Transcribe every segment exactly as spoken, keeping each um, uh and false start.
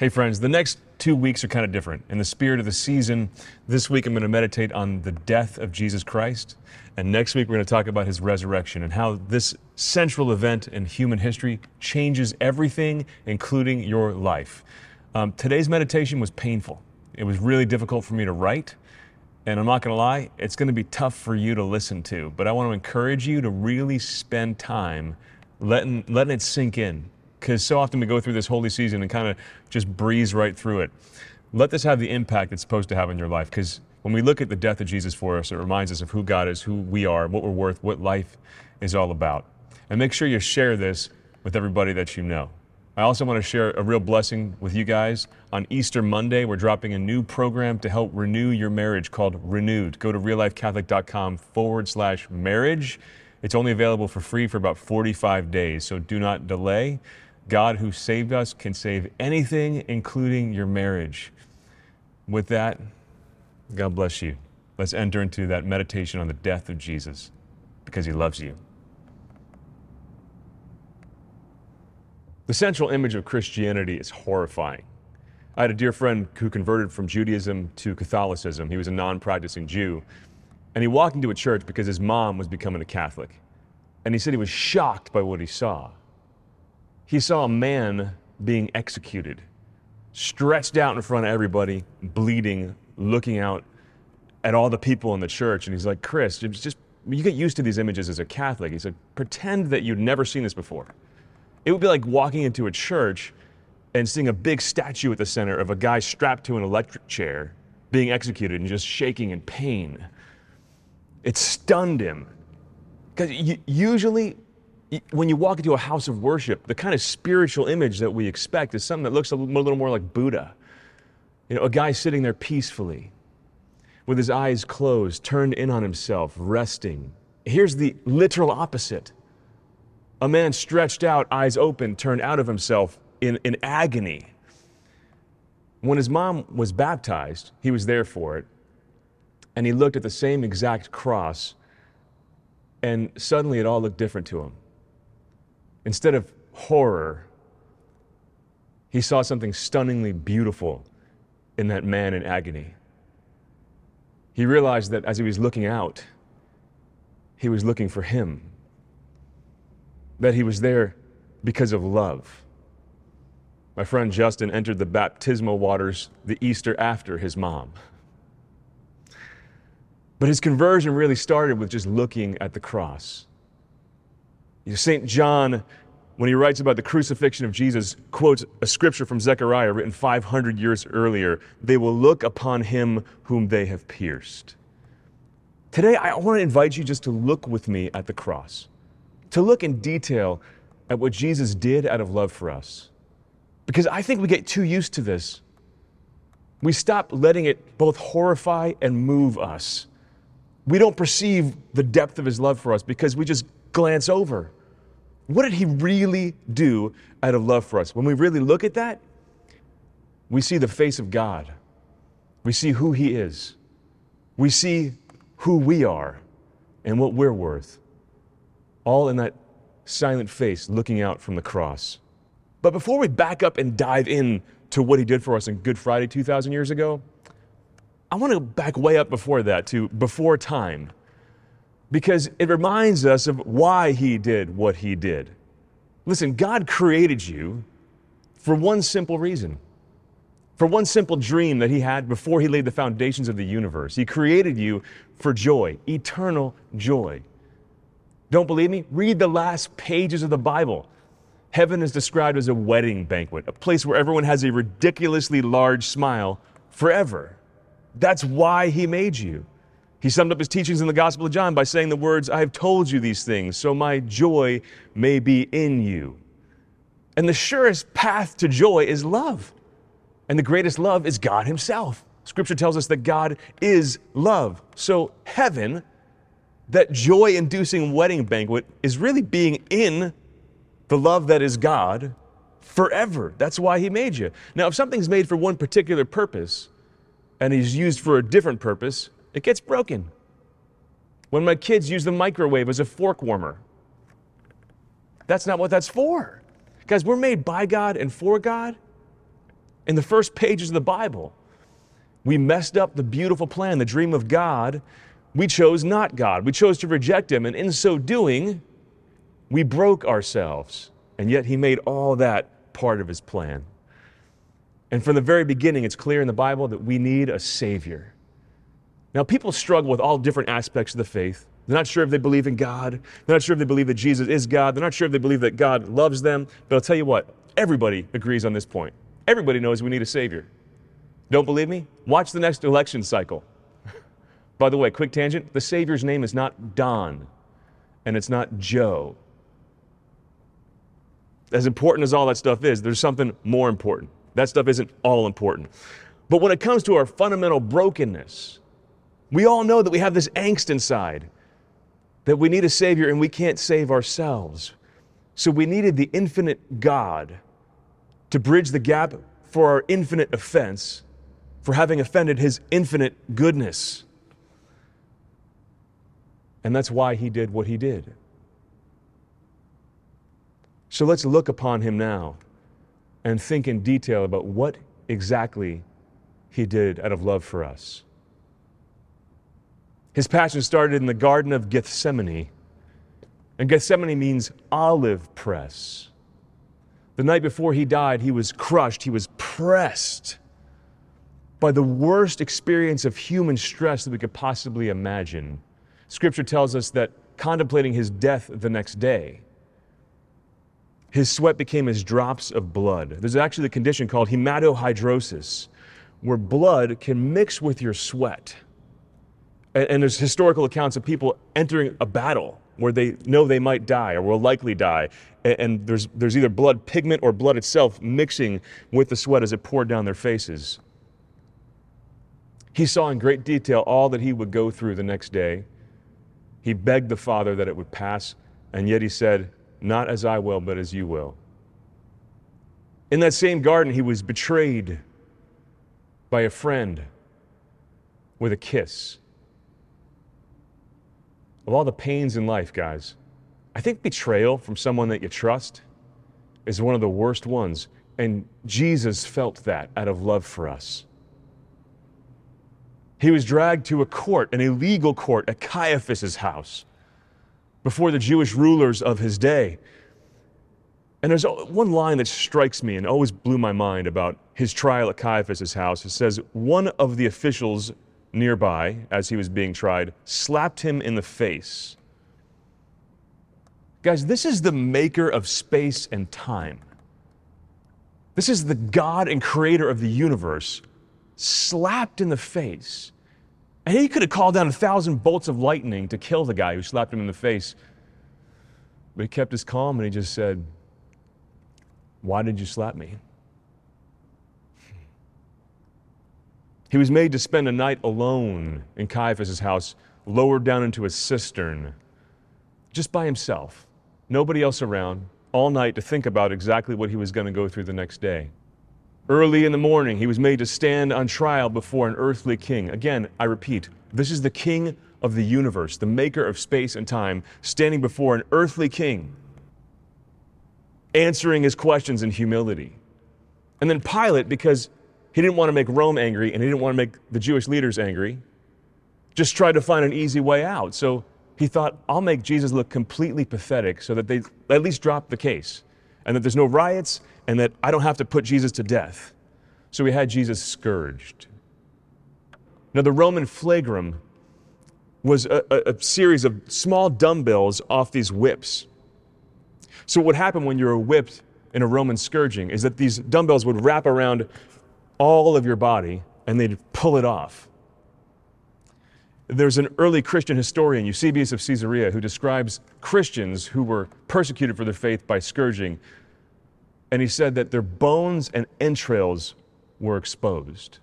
Hey friends, the next two weeks are kind of different. In the spirit of the season, this week I'm going to meditate on the death of Jesus Christ. And next week we're going to talk about his resurrection and how this central event in human history changes everything, including your life. Um, today's meditation was painful. It was really difficult for me to write. And I'm not going to lie, it's going to be tough for you to listen to. But I want to encourage you to really spend time letting, letting it sink in. Because so often we go through this holy season and kind of just breeze right through it. Let this have the impact it's supposed to have in your life. Because when we look at the death of Jesus for us, it reminds us of who God is, who we are, what we're worth, what life is all about. And make sure you share this with everybody that you know. I also want to share a real blessing with you guys. On Easter Monday, we're dropping a new program to help renew your marriage called Renewed. Go to reallifecatholic.com forward slash marriage. It's only available for free for about forty-five days, so do not delay. God who saved us can save anything, including your marriage. With that, God bless you. Let's enter into that meditation on the death of Jesus because he loves you. The central image of Christianity is horrifying. I had a dear friend who converted from Judaism to Catholicism. He was a non-practicing Jew. And he walked into a church because his mom was becoming a Catholic. And he said he was shocked by what he saw. He saw a man being executed, stretched out in front of everybody, bleeding, looking out at all the people in the church. And he's like, Chris, it's just, you get used to these images as a Catholic. He said, pretend that you'd never seen this before. It would be like walking into a church and seeing a big statue at the center of a guy strapped to an electric chair being executed and just shaking in pain. It stunned him. Because usually, when you walk into a house of worship, the kind of spiritual image that we expect is something that looks a little more like Buddha. You know, a guy sitting there peacefully, with his eyes closed, turned in on himself, resting. Here's the literal opposite. A man stretched out, eyes open, turned out of himself in, in agony. When his mom was baptized, he was there for it, and he looked at the same exact cross, and suddenly it all looked different to him. Instead of horror, he saw something stunningly beautiful in that man in agony. He realized that as he was looking out, he was looking for him. That he was there because of love. My friend Justin entered the baptismal waters the Easter after his mom. But his conversion really started with just looking at the cross. Saint John, when he writes about the crucifixion of Jesus, quotes a scripture from Zechariah written five hundred years earlier. They will look upon him whom they have pierced. Today, I want to invite you just to look with me at the cross, to look in detail at what Jesus did out of love for us. Because I think we get too used to this. We stop letting it both horrify and move us. We don't perceive the depth of his love for us because we just glance over. What did he really do out of love for us? When we really look at that, we see the face of God. We see who he is. We see who we are and what we're worth. All in that silent face looking out from the cross. But before we back up and dive in to what he did for us on Good Friday two thousand years ago, I want to back way up before that to before time. Because it reminds us of why he did what he did. Listen, God created you for one simple reason. For one simple dream that he had before he laid the foundations of the universe. He created you for joy, eternal joy. Don't believe me? Read the last pages of the Bible. Heaven is described as a wedding banquet, a place where everyone has a ridiculously large smile forever. That's why he made you. He summed up his teachings in the Gospel of John by saying the words, I have told you these things, so my joy may be in you. And the surest path to joy is love. And the greatest love is God himself. Scripture tells us that God is love. So heaven, that joy-inducing wedding banquet, is really being in the love that is God forever. That's why he made you. Now, if something's made for one particular purpose and is used for a different purpose, it gets broken. When my kids use the microwave as a fork warmer, that's not what that's for. Guys, we're made by God and for God. in the first pages of the Bible. We messed up the beautiful plan, the dream of God. We chose not God. We chose to reject him, and in so doing, we broke ourselves. And yet he made all that part of his plan. And from the very beginning, it's clear in the Bible that we need a Savior. Now, people struggle with all different aspects of the faith. They're not sure if they believe in God. They're not sure if they believe that Jesus is God. They're not sure if they believe that God loves them. But I'll tell you what, everybody agrees on this point. Everybody knows we need a Savior. Don't believe me? Watch the next election cycle. By the way, quick tangent, the Savior's name is not Don, and it's not Joe. As important as all that stuff is, there's something more important. That stuff isn't all important. But when it comes to our fundamental brokenness, we all know that we have this angst inside, that we need a Savior and we can't save ourselves. So we needed the infinite God to bridge the gap for our infinite offense, for having offended his infinite goodness. And that's why he did what he did. So let's look upon him now and think in detail about what exactly he did out of love for us. His passion started in the Garden of Gethsemane. And Gethsemane means olive press. The night before he died, he was crushed, he was pressed by the worst experience of human stress that we could possibly imagine. Scripture tells us that contemplating his death the next day, his sweat became as drops of blood. There's actually a condition called hematohydrosis, where blood can mix with your sweat. And, and there's historical accounts of people entering a battle where they know they might die or will likely die. And, and there's, there's either blood pigment or blood itself mixing with the sweat as it poured down their faces. He saw in great detail all that he would go through the next day. He begged the Father that it would pass, and yet he said, "Not as I will, but as you will." In that same garden, he was betrayed by a friend with a kiss. Of all the pains in life, guys, I think betrayal from someone that you trust is one of the worst ones. And Jesus felt that out of love for us. He was dragged to a court, an illegal court at Caiaphas' house, before the Jewish rulers of his day. And there's one line that strikes me and always blew my mind about his trial at Caiaphas' house. It says, one of the officials nearby, as he was being tried, slapped him in the face. Guys, this is the maker of space and time. This is the God and creator of the universe, slapped in the face. And he could have called down a thousand bolts of lightning to kill the guy who slapped him in the face. But he kept his calm and he just said, "Why did you slap me?" He was made to spend a night alone in Caiaphas' house, lowered down into a cistern, just by himself, nobody else around, all night to think about exactly what he was going to go through the next day. Early in the morning, he was made to stand on trial before an earthly king. Again, I repeat, this is the king of the universe, the maker of space and time, standing before an earthly king, answering his questions in humility. And then Pilate, because he didn't want to make Rome angry and he didn't want to make the Jewish leaders angry, just tried to find an easy way out. So he thought, I'll make Jesus look completely pathetic so that they at least drop the case and that there's no riots and that I don't have to put Jesus to death. So he had Jesus scourged. Now, the Roman flagrum was a, a, a series of small dumbbells off these whips. So what would happen when you were whipped in a Roman scourging is that these dumbbells would wrap around all of your body and they'd pull it off. There's an early Christian historian, Eusebius of Caesarea, who describes Christians who were persecuted for their faith by scourging. And he said that their bones and entrails were exposed.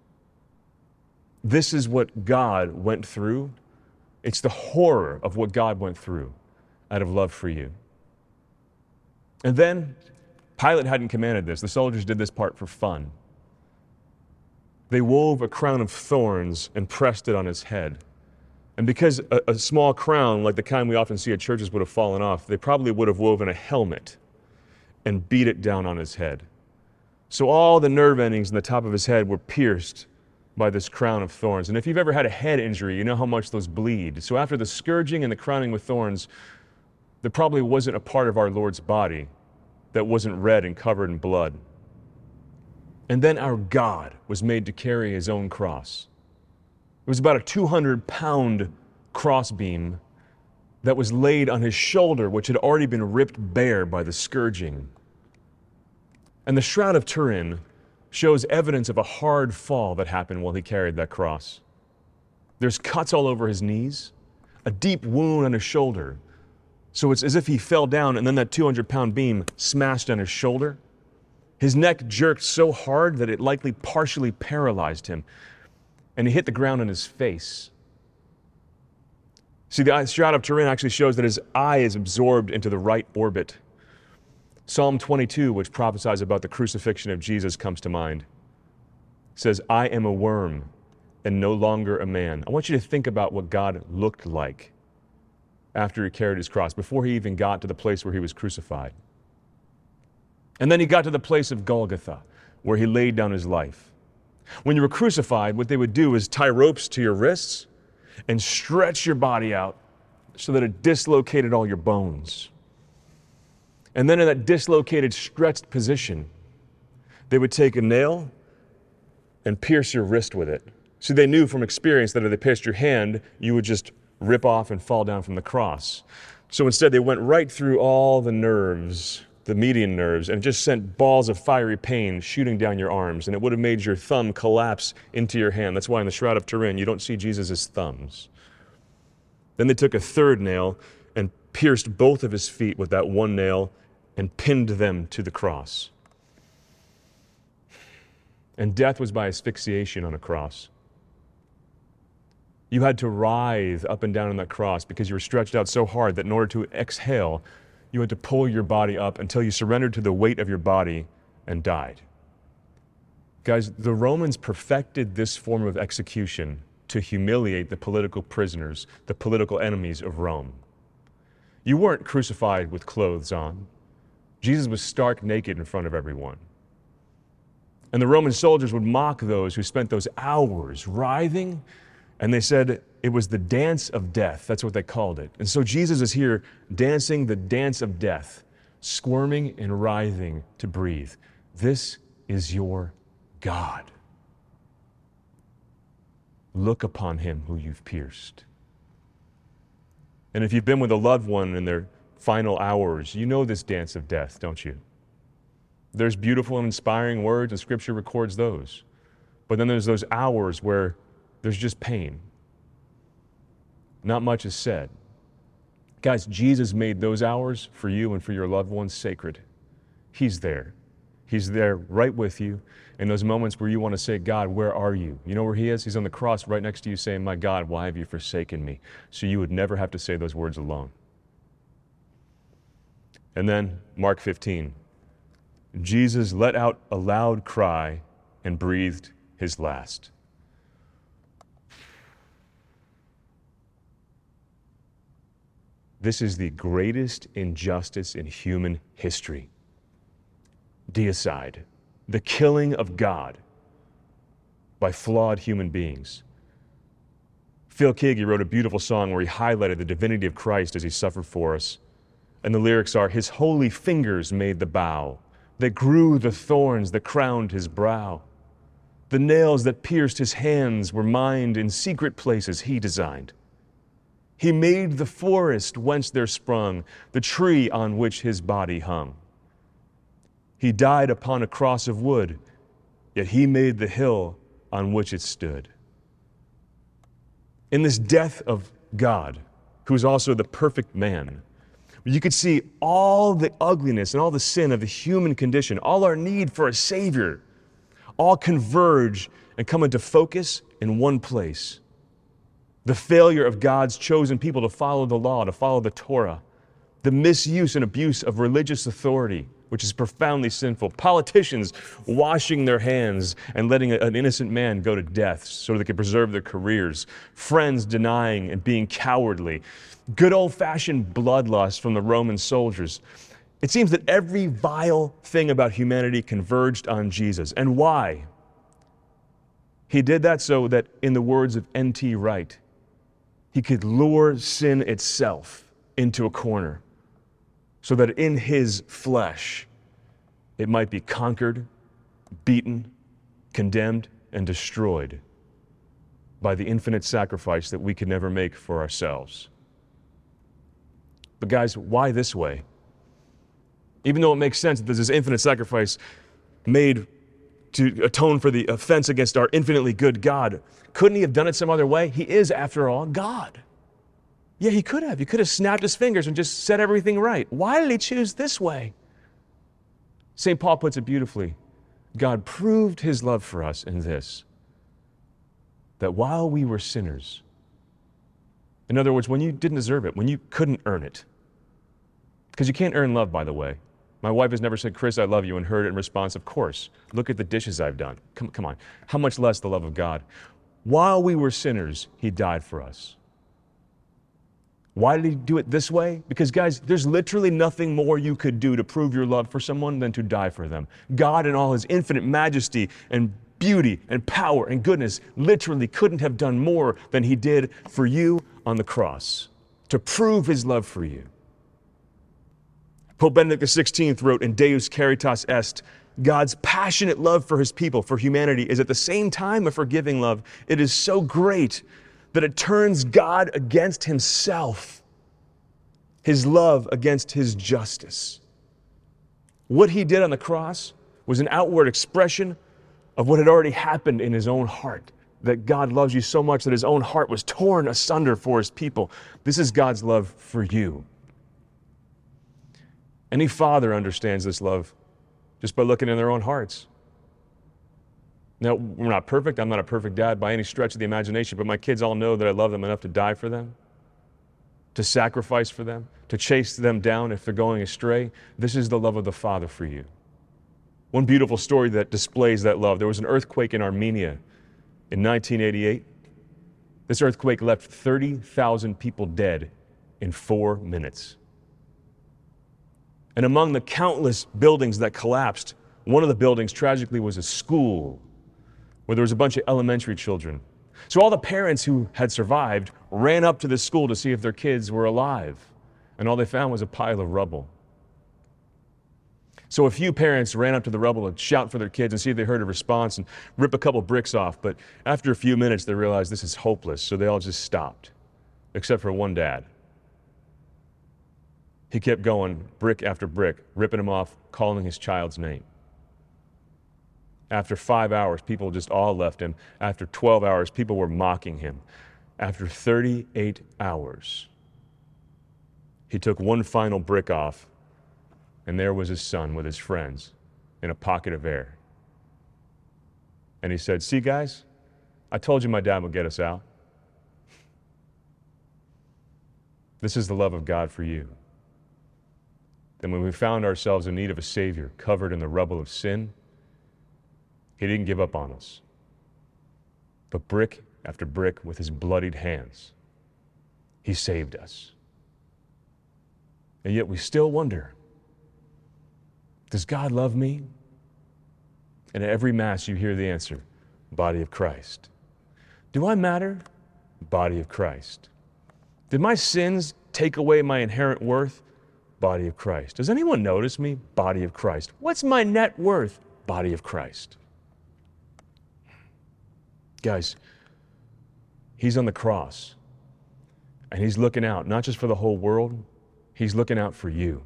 This is what God went through. It's the horror of what God went through out of love for you. And then, Pilate hadn't commanded this. The soldiers did this part for fun. They wove a crown of thorns and pressed it on his head. And because a, a small crown, like the kind we often see at churches, would have fallen off, they probably would have woven a helmet and beat it down on his head. So all the nerve endings in the top of his head were pierced by this crown of thorns. And if you've ever had a head injury, you know how much those bleed. So after the scourging and the crowning with thorns, there probably wasn't a part of our Lord's body that wasn't red and covered in blood. And then our God was made to carry his own cross. It was about a two hundred pound crossbeam that was laid on his shoulder, which had already been ripped bare by the scourging. And the Shroud of Turin shows evidence of a hard fall that happened while he carried that cross. There's cuts all over his knees, a deep wound on his shoulder. So it's as if he fell down and then that two hundred pound beam smashed on his shoulder. His neck jerked so hard that it likely partially paralyzed him, and he hit the ground on his face. See, the Shroud of Turin actually shows that his eye is absorbed into the right orbit. Psalm twenty-two, which prophesies about the crucifixion of Jesus, comes to mind. It says, I am a worm and no longer a man. I want you to think about what God looked like after he carried his cross, before he even got to the place where he was crucified. And then he got to the place of Golgotha, where he laid down his life. When you were crucified, what they would do is tie ropes to your wrists and stretch your body out so that it dislocated all your bones. And then in that dislocated, stretched position, they would take a nail and pierce your wrist with it. See, they knew from experience that if they pierced your hand, you would just rip off and fall down from the cross. So instead, they went right through all the nerves, the median nerves, and just sent balls of fiery pain shooting down your arms, and it would have made your thumb collapse into your hand. That's why in the Shroud of Turin, you don't see Jesus' thumbs. Then they took a third nail and pierced both of his feet with that one nail and pinned them to the cross. And death was by asphyxiation on a cross. You had to writhe up and down on that cross because you were stretched out so hard that in order to exhale, you had to pull your body up until you surrendered to the weight of your body and died. Guys, the Romans perfected this form of execution to humiliate the political prisoners, the political enemies of Rome. You weren't crucified with clothes on. Jesus was stark naked in front of everyone. And the Roman soldiers would mock those who spent those hours writhing, and they said it was the dance of death. That's what they called it. And so Jesus is here dancing the dance of death, squirming and writhing to breathe. This is your God. Look upon him who you've pierced. And if you've been with a loved one in their final hours, you know this dance of death, don't you? There's beautiful and inspiring words, and Scripture records those. But then there's those hours where there's just pain. Not much is said. Guys, Jesus made those hours for you and for your loved ones sacred. He's there. He's there right with you in those moments where you want to say, God, where are you? You know where he is? He's on the cross right next to you saying, my God, why have you forsaken me? So you would never have to say those words alone. And then Mark fifteen, Jesus let out a loud cry and breathed his last. This is the greatest injustice in human history. Deicide, the killing of God by flawed human beings. Phil Keaggy wrote a beautiful song where he highlighted the divinity of Christ as he suffered for us. And the lyrics are, his holy fingers made the bough that grew the thorns that crowned his brow. The nails that pierced his hands were mined in secret places he designed. He made the forest whence there sprung the tree on which his body hung. He died upon a cross of wood, yet he made the hill on which it stood. In this death of God, who is also the perfect man, you could see all the ugliness and all the sin of the human condition, all our need for a Savior, all converge and come into focus in one place. The failure of God's chosen people to follow the law, to follow the Torah, the misuse and abuse of religious authority, which is profoundly sinful, politicians washing their hands and letting an innocent man go to death so they could preserve their careers, friends denying and being cowardly, good old-fashioned bloodlust from the Roman soldiers. It seems that every vile thing about humanity converged on Jesus. And why? He did that so that, in the words of N T Wright, he could lure sin itself into a corner so that in his flesh it might be conquered, beaten, condemned, and destroyed by the infinite sacrifice that we could never make for ourselves. But guys, why this way? Even though it makes sense that there's this infinite sacrifice made to atone for the offense against our infinitely good God, couldn't he have done it some other way? He is, after all, God. Yeah, he could have. He could have snapped his fingers and just set everything right. Why did he choose this way? Saint Paul puts it beautifully. God proved his love for us in this, that while we were sinners, in other words, when you didn't deserve it, when you couldn't earn it, because you can't earn love, by the way. My wife has never said, Chris, I love you, and heard it in response, of course. Look at the dishes I've done. Come, come on. How much less the love of God? While we were sinners, he died for us. Why did he do it this way? Because, guys, there's literally nothing more you could do to prove your love for someone than to die for them. God, in all his infinite majesty and beauty and power and goodness, literally couldn't have done more than he did for you on the cross to prove his love for you. Pope Benedict the sixteenth wrote in Deus Caritas Est, God's passionate love for his people, for humanity, is at the same time a forgiving love. It is so great that it turns God against himself, his love against his justice. What he did on the cross was an outward expression of what had already happened in his own heart, that God loves you so much that his own heart was torn asunder for his people. This is God's love for you. Any father understands this love just by looking in their own hearts. Now, we're not perfect. I'm not a perfect dad by any stretch of the imagination, but my kids all know that I love them enough to die for them, to sacrifice for them, to chase them down if they're going astray. This is the love of the Father for you. One beautiful story that displays that love. There was an earthquake in Armenia in nineteen eighty-eight. This earthquake left thirty thousand people dead in four minutes. And among the countless buildings that collapsed, one of the buildings tragically was a school where there was a bunch of elementary children. So all the parents who had survived ran up to this school to see if their kids were alive, and all they found was a pile of rubble. So a few parents ran up to the rubble to shout for their kids and see if they heard a response and rip a couple bricks off, but after a few minutes they realized this is hopeless, so they all just stopped, except for one dad. He kept going, brick after brick, ripping them off, calling his child's name. After five hours, people just all left him. After twelve hours, people were mocking him. After thirty-eight hours, he took one final brick off, and there was his son with his friends in a pocket of air. And he said, see, guys, I told you my dad would get us out. This is the love of God for you. Then when we found ourselves in need of a Savior, covered in the rubble of sin, he didn't give up on us. But brick after brick with his bloodied hands, he saved us. And yet we still wonder, does God love me? And at every Mass you hear the answer, body of Christ. Do I matter? Body of Christ. Did my sins take away my inherent worth? Body of Christ. Does anyone notice me? Body of Christ. What's my net worth? Body of Christ. Guys, he's on the cross, and he's looking out, not just for the whole world, he's looking out for you.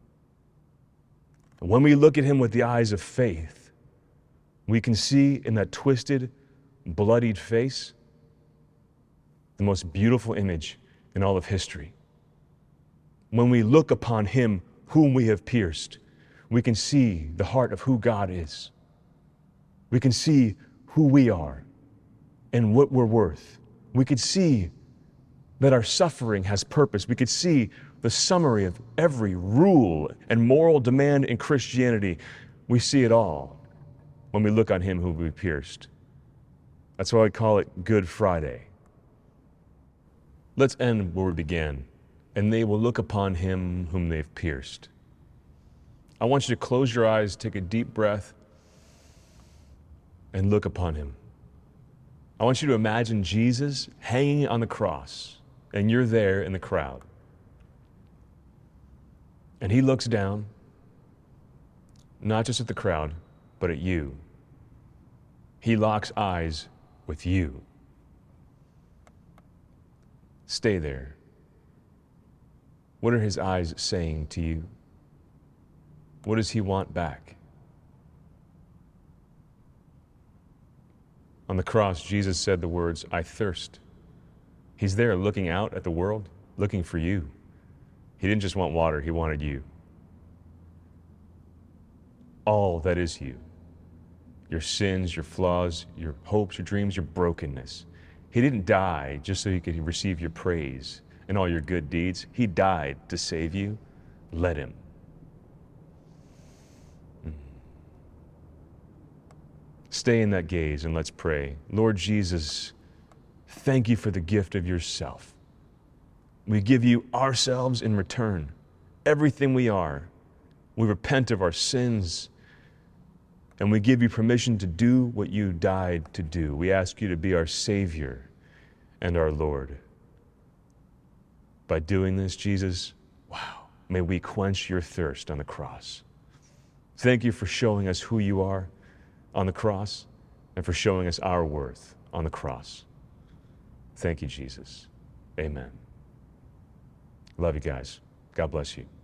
And when we look at him with the eyes of faith, we can see in that twisted, bloodied face the most beautiful image in all of history. When we look upon him whom we have pierced, we can see the heart of who God is. We can see who we are and what we're worth. We could see that our suffering has purpose. We could see the summary of every rule and moral demand in Christianity. We see it all when we look on him whom we pierced. That's why I call it Good Friday. Let's end where we began. And they will look upon him whom they've pierced. I want you to close your eyes, take a deep breath, and look upon him. I want you to imagine Jesus hanging on the cross, and you're there in the crowd. And he looks down, not just at the crowd, but at you. He locks eyes with you. Stay there. What are his eyes saying to you? What does he want back? On the cross, Jesus said the words, "I thirst." He's there looking out at the world, looking for you. He didn't just want water, he wanted you. All that is you. Your sins, your flaws, your hopes, your dreams, your brokenness. He didn't die just so he could receive your praise and all your good deeds. He died to save you. Let him. Stay in that gaze and let's pray. Lord Jesus, thank you for the gift of yourself. We give you ourselves in return, everything we are. We repent of our sins, and we give you permission to do what you died to do. We ask you to be our Savior and our Lord. By doing this, Jesus, wow, may we quench your thirst on the cross. Thank you for showing us who you are on the cross and for showing us our worth on the cross. Thank you, Jesus. Amen. Love you guys. God bless you.